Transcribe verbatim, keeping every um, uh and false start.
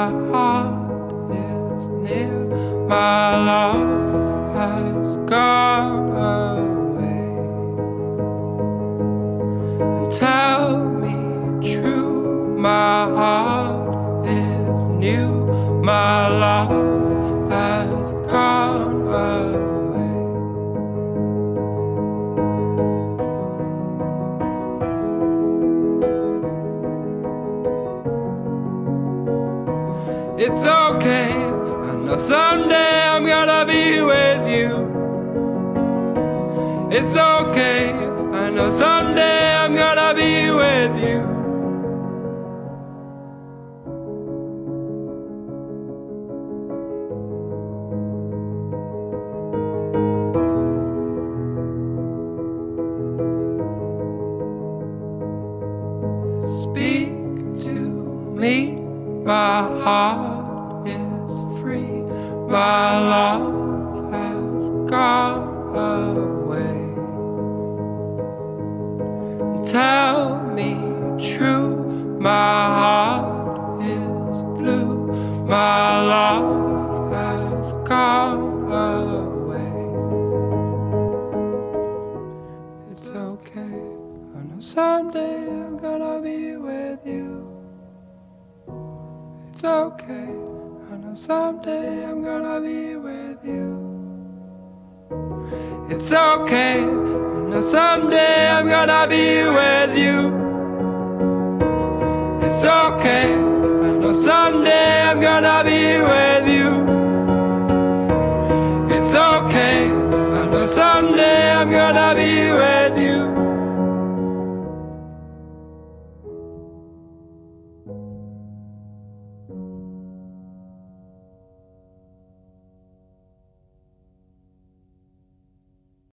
my heart is near. My love has gone away. And tell me true, my heart is new. My love has gone away. It's okay, I know someday I'm gonna be with you. It's okay, I know someday I'm gonna be with you. Speak to me, my heart is free. My love has gone away. And tell me true, my heart is blue. My love has gone away. It's okay, I know someday I'm gonna be with you. It's okay, I know someday I'm gonna be with you. It's okay, I know someday I'm gonna be with you. It's okay, I know someday I'm gonna be with you. It's okay, I know someday